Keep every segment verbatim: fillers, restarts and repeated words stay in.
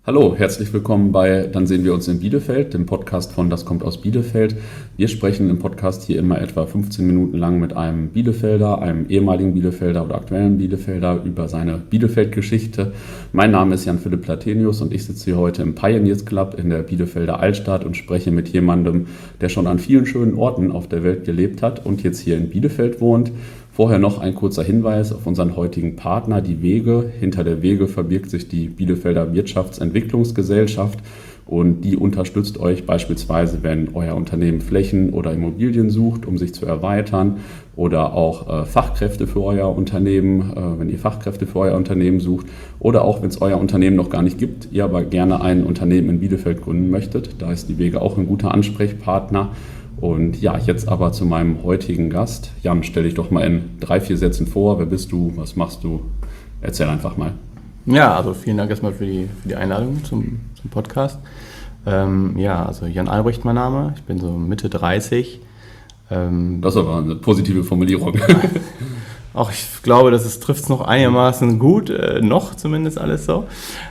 Hallo, herzlich willkommen bei Dann sehen wir uns in Bielefeld, dem Podcast von Das kommt aus Bielefeld. Wir sprechen im Podcast hier immer etwa fünfzehn Minuten lang mit einem Bielefelder, einem ehemaligen Bielefelder oder aktuellen Bielefelder über seine Bielefeld-Geschichte. Mein Name ist Jan-Philipp Platenius und ich sitze hier heute im Pioneers Club in der Bielefelder Altstadt und spreche mit jemandem, der schon an vielen schönen Orten auf der Welt gelebt hat und jetzt hier in Bielefeld wohnt. Vorher noch ein kurzer Hinweis auf unseren heutigen Partner, die Wege. Hinter der Wege verbirgt sich die Bielefelder Wirtschaftsentwicklungsgesellschaft und die unterstützt euch beispielsweise, wenn euer Unternehmen Flächen oder Immobilien sucht, um sich zu erweitern, oder auch äh, Fachkräfte für euer Unternehmen, äh, wenn ihr Fachkräfte für euer Unternehmen sucht, oder auch wenn es euer Unternehmen noch gar nicht gibt, ihr aber gerne ein Unternehmen in Bielefeld gründen möchtet. Da ist die Wege auch ein guter Ansprechpartner. Und ja, jetzt aber zu meinem heutigen Gast. Jan, stell dich doch mal in drei, vier Sätzen vor. Wer bist du? Was machst du? Erzähl einfach mal. Ja, also vielen Dank erstmal für die, für die Einladung zum, zum Podcast. Ähm, ja, also Jan Albrecht mein Name. Ich bin so Mitte dreißig. Ähm, das ist aber eine positive Formulierung. Auch ich glaube, das trifft es noch einigermaßen gut. Äh, noch zumindest alles so.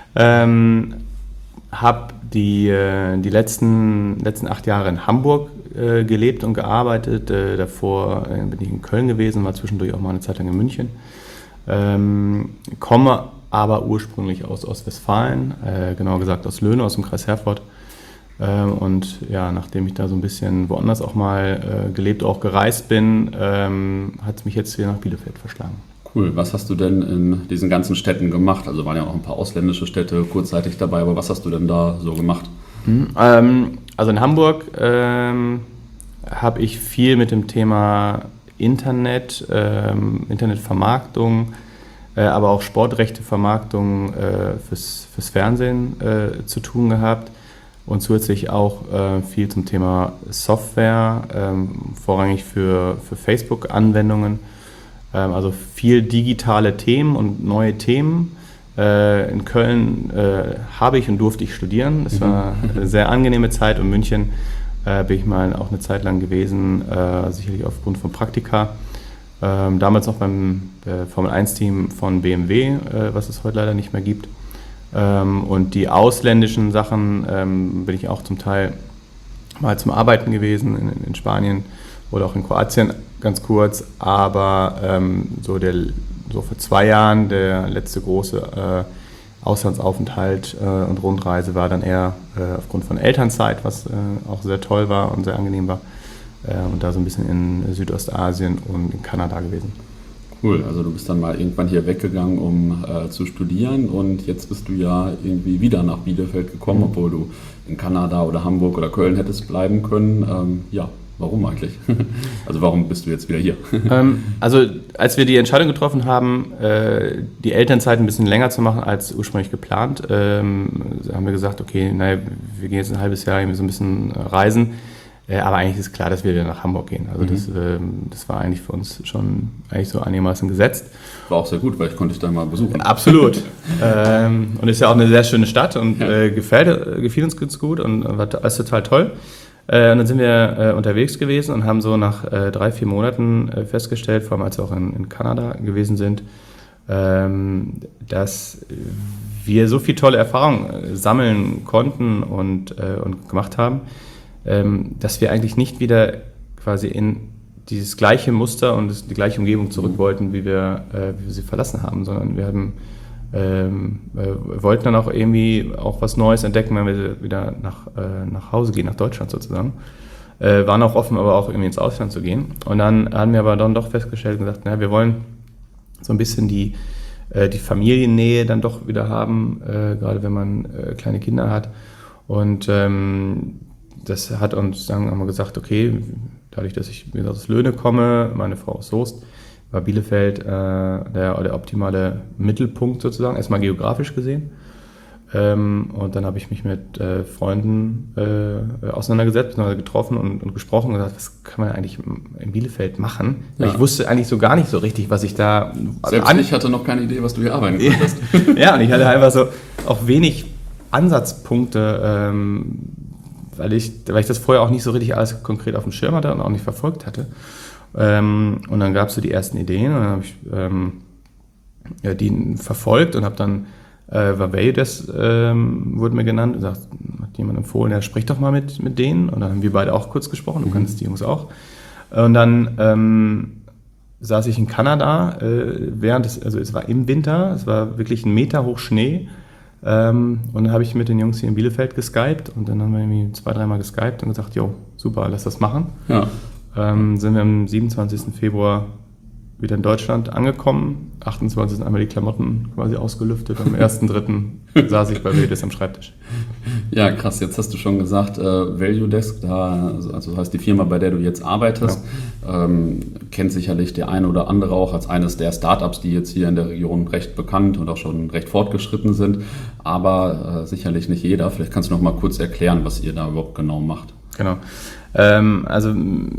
Ähm, hab die, die letzten, letzten acht Jahre in Hamburg äh, gelebt und gearbeitet. Äh, davor äh, bin ich in Köln gewesen, war zwischendurch auch mal eine Zeit lang in München. Ähm, komme aber ursprünglich aus Ostwestfalen, äh, genauer gesagt aus Löhne, aus dem Kreis Herford. Ähm, und ja, nachdem ich da so ein bisschen woanders auch mal äh, gelebt, auch gereist bin, ähm, hat es mich jetzt hier nach Bielefeld verschlagen. Cool. Was hast du denn in diesen ganzen Städten gemacht? Also waren ja auch ein paar ausländische Städte kurzzeitig dabei, aber was hast du denn da so gemacht? Mhm, ähm, also in Hamburg ähm, habe ich viel mit dem Thema Internet, ähm, Internetvermarktung, äh, aber auch Sportrechtevermarktung äh, fürs, fürs Fernsehen äh, zu tun gehabt und zusätzlich auch äh, viel zum Thema Software, ähm, vorrangig für, für Facebook-Anwendungen. Also viel digitale Themen und neue Themen. In Köln habe ich und durfte ich studieren. Das war eine sehr angenehme Zeit. Und in München bin ich mal auch eine Zeit lang gewesen, sicherlich aufgrund von Praktika. Damals noch beim Formel eins Team von B M W, was es heute leider nicht mehr gibt. Und die ausländischen Sachen bin ich auch zum Teil mal zum Arbeiten gewesen in, in Spanien oder auch in Kroatien, ganz kurz, aber ähm, so, der, so vor zwei Jahren der letzte große äh, Auslandsaufenthalt äh, und Rundreise war dann eher äh, aufgrund von Elternzeit, was äh, auch sehr toll war und sehr angenehm war, äh, und da so ein bisschen in Südostasien und in Kanada gewesen. Cool, also du bist dann mal irgendwann hier weggegangen, um äh, zu studieren und jetzt bist du ja irgendwie wieder nach Bielefeld gekommen, mhm. obwohl du in Kanada oder Hamburg oder Köln hättest bleiben können. Ähm, ja. Warum eigentlich? Also warum bist du jetzt wieder hier? Ähm, also als wir die Entscheidung getroffen haben, äh, die Elternzeit ein bisschen länger zu machen als ursprünglich geplant, ähm, haben wir gesagt, okay, naja, wir gehen jetzt ein halbes Jahr irgendwie so ein bisschen reisen, äh, aber eigentlich ist klar, dass wir wieder nach Hamburg gehen. Also mhm. das, äh, das war eigentlich für uns schon eigentlich so einigermaßen gesetzt. War auch sehr gut, weil ich konnte dich da mal besuchen. Absolut. ähm, und ist ja auch eine sehr schöne Stadt und ja. äh, gefällt, gefiel uns ganz gut und war alles total toll. Äh, und dann sind wir äh, unterwegs gewesen und haben so nach äh, drei, vier Monaten äh, festgestellt, vor allem als wir auch in, in Kanada gewesen sind, ähm, dass wir so viel tolle Erfahrungen äh, sammeln konnten und, äh, und gemacht haben, ähm, dass wir eigentlich nicht wieder quasi in dieses gleiche Muster und das, die gleiche Umgebung zurück wollten, wie wir, äh, wie wir sie verlassen haben, sondern wir haben Ähm, äh, wollten dann auch irgendwie auch was Neues entdecken, wenn wir wieder nach, äh, nach Hause gehen, nach Deutschland sozusagen. Äh, waren auch offen, aber auch irgendwie ins Ausland zu gehen. Und dann haben wir aber dann doch festgestellt und gesagt, na, wir wollen so ein bisschen die, äh, die Familiennähe dann doch wieder haben, äh, gerade wenn man äh, kleine Kinder hat. Und ähm, das hat uns dann haben wir gesagt, okay, dadurch, dass ich wieder aus Löhne komme, meine Frau aus Soest, war Bielefeld äh, der, der optimale Mittelpunkt sozusagen, erstmal geografisch gesehen. Ähm, und dann habe ich mich mit äh, Freunden äh, auseinandergesetzt, getroffen und, und gesprochen und gesagt, was kann man eigentlich in Bielefeld machen? Ja. Ich wusste eigentlich so gar nicht so richtig, was ich da... Selbst an- ich hatte noch keine Idee, was du hier arbeiten konntest. Ja, und ich hatte einfach so auch wenig Ansatzpunkte, ähm, weil, ich, weil ich das vorher auch nicht so richtig alles konkret auf dem Schirm hatte und auch nicht verfolgt hatte. Ähm, und dann gab es so die ersten Ideen und dann habe ich ähm, ja, die verfolgt und habe dann äh, war ValueDesk, ähm, wurde mir genannt. Und sagt, hat jemand empfohlen, ja, sprich doch mal mit, mit denen. Und dann haben wir beide auch kurz gesprochen, du mhm. kannst die Jungs auch. Und dann ähm, saß ich in Kanada, äh, während es, also es war im Winter, es war wirklich ein Meter hoch Schnee. Ähm, und dann habe ich mit den Jungs hier in Bielefeld geskypt und dann haben wir irgendwie zwei, dreimal geskypt und gesagt, jo, super, lass das machen. Ja. Ähm, sind wir am siebenundzwanzigsten Februar wieder in Deutschland angekommen, achtundzwanzigsten einmal die Klamotten quasi ausgelüftet, am ersten dritten saß ich bei ValueDesk am Schreibtisch. Ja, krass, jetzt hast du schon gesagt, äh, ValueDesk, da, also heißt die Firma, bei der du jetzt arbeitest, ja. ähm, kennt sicherlich der eine oder andere auch als eines der Startups, die jetzt hier in der Region recht bekannt und auch schon recht fortgeschritten sind, aber äh, sicherlich nicht jeder. Vielleicht kannst du noch mal kurz erklären, was ihr da überhaupt genau macht. Genau. Ähm, also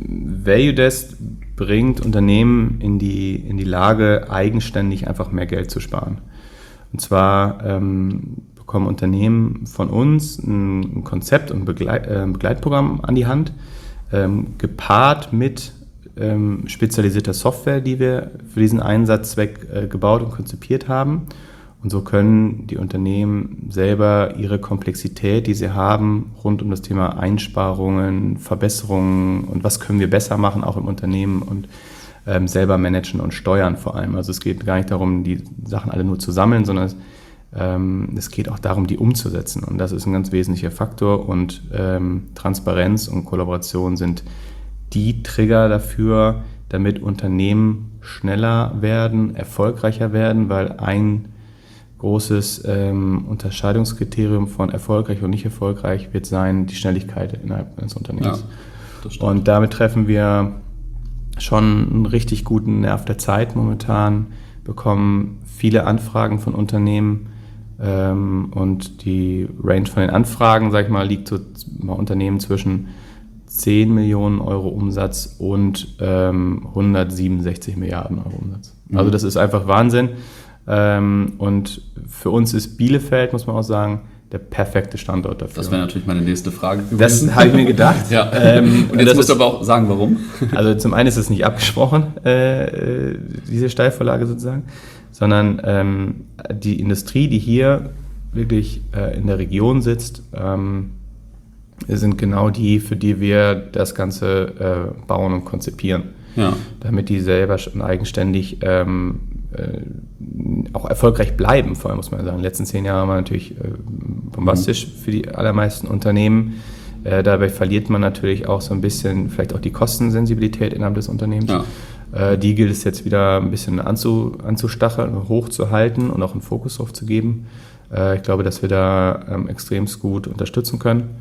ValueDesk bringt Unternehmen in die, in die Lage, eigenständig einfach mehr Geld zu sparen. Und zwar ähm, bekommen Unternehmen von uns ein Konzept und Begleit, äh, Begleitprogramm an die Hand, ähm, gepaart mit ähm, spezialisierter Software, die wir für diesen Einsatzzweck äh, gebaut und konzipiert haben. Und so können die Unternehmen selber ihre Komplexität, die sie haben, rund um das Thema Einsparungen, Verbesserungen und was können wir besser machen, auch im Unternehmen und ähm, selber managen und steuern vor allem. Also es geht gar nicht darum, die Sachen alle nur zu sammeln, sondern es, ähm, es geht auch darum, die umzusetzen. Und das ist ein ganz wesentlicher Faktor. Und ähm, Transparenz und Kollaboration sind die Trigger dafür, damit Unternehmen schneller werden, erfolgreicher werden, weil ein großes ähm, Unterscheidungskriterium von erfolgreich und nicht erfolgreich wird sein, die Schnelligkeit innerhalb eines Unternehmens. Ja, das stimmt. Und damit treffen wir schon einen richtig guten Nerv der Zeit momentan, bekommen viele Anfragen von Unternehmen ähm, und die Range von den Anfragen, sag ich mal, liegt so bei Unternehmen zwischen zehn Millionen Euro Umsatz und ähm, hundertsiebenundsechzig Milliarden Euro Umsatz. Mhm. Also das ist einfach Wahnsinn. Ähm, und für uns ist Bielefeld, muss man auch sagen, der perfekte Standort dafür. Das wäre natürlich meine nächste Frage gewesen. Das habe ich mir gedacht. ja. ähm, und jetzt musst du aber auch sagen, warum. Also zum einen ist es nicht abgesprochen, äh, diese Steilvorlage sozusagen, sondern ähm, die Industrie, die hier wirklich äh, in der Region sitzt, ähm, sind genau die, für die wir das Ganze äh, bauen und konzipieren. Ja. Damit die selber schon eigenständig ähm, äh, auch erfolgreich bleiben, vor allem muss man sagen. In den letzten zehn Jahren waren natürlich äh, bombastisch mhm. für die allermeisten Unternehmen. Äh, dabei verliert man natürlich auch so ein bisschen vielleicht auch die Kostensensibilität innerhalb des Unternehmens. Ja. Äh, die gilt es jetzt wieder ein bisschen anzu, anzustacheln, hochzuhalten und auch einen Fokus drauf zu geben. Äh, ich glaube, dass wir da ähm, extremst gut unterstützen können.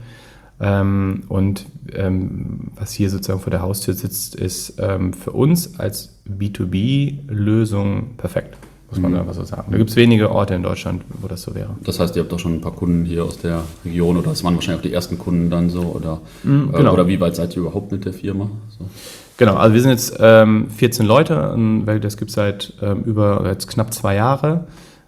Ähm, und ähm, was hier sozusagen vor der Haustür sitzt, ist ähm, für uns als B zwei B-Lösung perfekt, muss man mhm. einfach so sagen. Da gibt es wenige Orte in Deutschland, wo das so wäre. Das heißt, ihr habt doch schon ein paar Kunden hier aus der Region oder das waren wahrscheinlich auch die ersten Kunden dann so oder, mhm, genau. äh, oder wie weit seid ihr überhaupt mit der Firma? So. Genau, also wir sind jetzt ähm, vierzehn Leute, weil das gibt es seit ähm, über jetzt knapp zwei Jahre.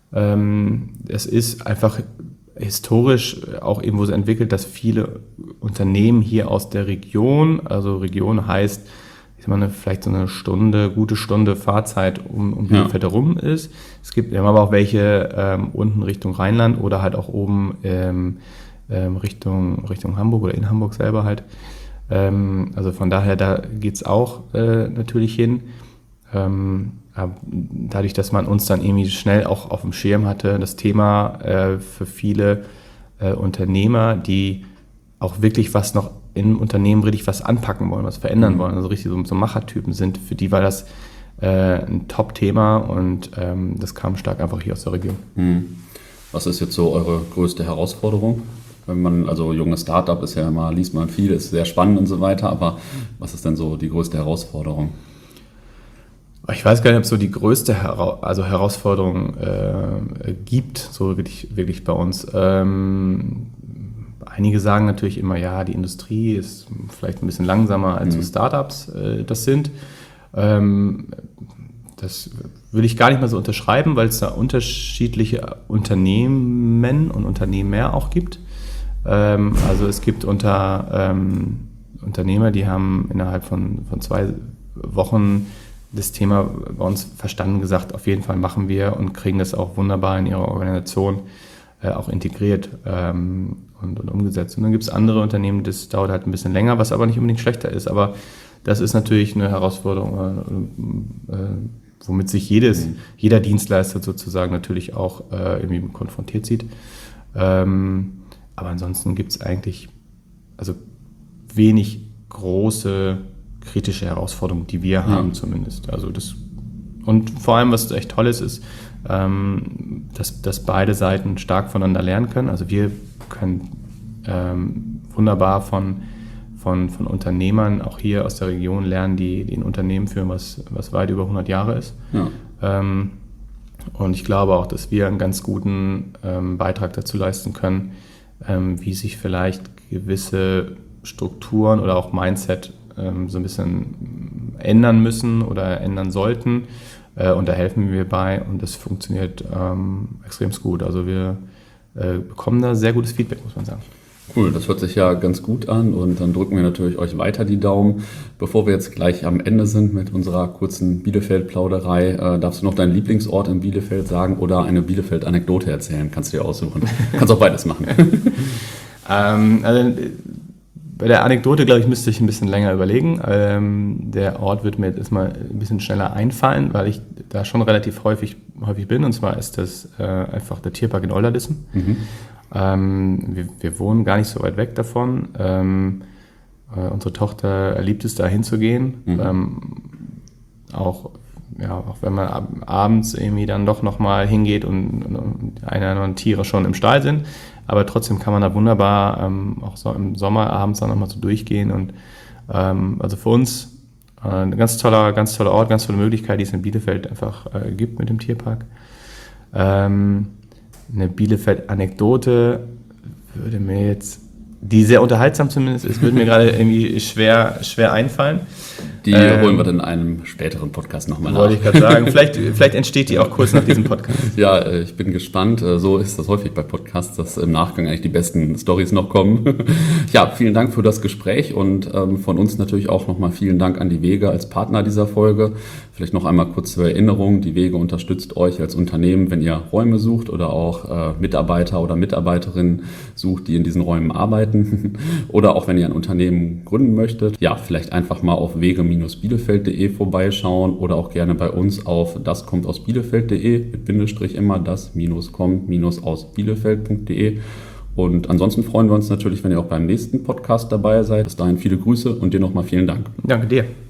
Ähm, es ist einfach historisch auch irgendwo so entwickelt, dass viele Unternehmen hier aus der Region, also Region heißt, ich meine, vielleicht so eine Stunde, gute Stunde Fahrzeit um, um Bielefeld herum ist. Es gibt wir haben aber auch welche ähm, unten Richtung Rheinland oder halt auch oben ähm, ähm, Richtung, Richtung Hamburg oder in Hamburg selber halt. Ähm, also von daher, da geht es auch äh, natürlich hin. Ähm, dadurch, dass man uns dann irgendwie schnell auch auf dem Schirm hatte, das Thema äh, für viele äh, Unternehmer, die auch wirklich was noch im Unternehmen richtig was anpacken wollen, was verändern mhm. wollen, also richtig so, so Machertypen sind, für die war das äh, ein Top-Thema und ähm, das kam stark einfach hier aus der Region. Mhm. Was ist jetzt so eure größte Herausforderung? Wenn man, also junges Startup ist ja immer, liest man viel, ist sehr spannend und so weiter, aber was ist denn so die größte Herausforderung? Ich weiß gar nicht, ob es so die größte Hera- also Herausforderung äh, gibt, so wirklich, wirklich bei uns. Ähm, einige sagen natürlich immer, ja, die Industrie ist vielleicht ein bisschen langsamer als mhm. so Startups äh, das sind. Ähm, das will ich gar nicht mehr so unterschreiben, weil es da unterschiedliche Unternehmen und Unternehmer auch gibt. Ähm, also es gibt unter ähm, Unternehmer, die haben innerhalb von, von zwei Wochen das Thema bei uns verstanden, gesagt, auf jeden Fall machen wir und kriegen das auch wunderbar in ihrer Organisation äh, auch integriert ähm, und, und umgesetzt. Und dann gibt es andere Unternehmen, das dauert halt ein bisschen länger, was aber nicht unbedingt schlechter ist. Aber das ist natürlich eine Herausforderung, äh, äh, womit sich jedes, mhm. jeder Dienstleister sozusagen natürlich auch äh, irgendwie konfrontiert sieht. Ähm, aber ansonsten gibt es eigentlich also wenig große kritische Herausforderungen, die wir haben ja. zumindest. Also das, und vor allem, was echt toll ist, ist, ähm, dass, dass beide Seiten stark voneinander lernen können. Also wir können ähm, wunderbar von, von, von Unternehmern auch hier aus der Region lernen, die, die ein Unternehmen führen, was, was weit über hundert Jahre ist. Ja. Ähm, und ich glaube auch, dass wir einen ganz guten ähm, Beitrag dazu leisten können, ähm, wie sich vielleicht gewisse Strukturen oder auch Mindset ähm, so ein bisschen ändern müssen oder ändern sollten. Äh, und da helfen wir bei und das funktioniert ähm, extrem gut. Also wir äh, bekommen da sehr gutes Feedback, muss man sagen. Cool, das hört sich ja ganz gut an und dann drücken wir natürlich euch weiter die Daumen. Bevor wir jetzt gleich am Ende sind mit unserer kurzen Bielefeld-Plauderei, äh, darfst du noch deinen Lieblingsort in Bielefeld sagen oder eine Bielefeld-Anekdote erzählen? Kannst du dir aussuchen. Kannst auch beides machen. ähm, also bei der Anekdote, glaube ich, müsste ich ein bisschen länger überlegen. Ähm, der Ort wird mir jetzt erstmal ein bisschen schneller einfallen, weil ich da schon relativ häufig, häufig bin. Und zwar ist das äh, einfach der Tierpark in Olderdissen. Mhm. Ähm, wir, wir wohnen gar nicht so weit weg davon. Ähm, äh, unsere Tochter liebt es, da hinzugehen. Mhm. Ähm, auch, ja, auch wenn man ab, abends irgendwie dann doch nochmal hingeht und, und eine oder andere Tiere schon im Stall sind. Aber trotzdem kann man da wunderbar ähm, auch so im Sommer abends dann nochmal so durchgehen. Und ähm, also für uns äh, ein ganz toller, ganz toller Ort, ganz tolle Möglichkeit, die es in Bielefeld einfach äh, gibt mit dem Tierpark. Ähm, Eine Bielefeld-Anekdote würde mir jetzt, die sehr unterhaltsam zumindest ist, würde mir gerade irgendwie schwer, schwer einfallen. Die ähm, holen wir dann in einem späteren Podcast nochmal nach. Wollte ich gerade sagen. Vielleicht, vielleicht entsteht die auch kurz nach diesem Podcast. Ja, ich bin gespannt. So ist das häufig bei Podcasts, dass im Nachgang eigentlich die besten Storys noch kommen. Ja, vielen Dank für das Gespräch und ähm, von uns natürlich auch nochmal vielen Dank an die Wege als Partner dieser Folge. Vielleicht noch einmal kurz zur Erinnerung. Die Wege unterstützt euch als Unternehmen, wenn ihr Räume sucht oder auch äh, Mitarbeiter oder Mitarbeiterinnen sucht, die in diesen Räumen arbeiten. Oder auch wenn ihr ein Unternehmen gründen möchtet. Ja, vielleicht einfach mal auf wege bielefeld punkt de vorbeischauen oder auch gerne bei uns auf das kommt aus bielefeld punkt de mit Bindestrich immer das minus kommt minus aus bielefeld punkt de. Und ansonsten freuen wir uns natürlich, wenn ihr auch beim nächsten Podcast dabei seid. Bis dahin viele Grüße und dir nochmal vielen Dank. Danke dir.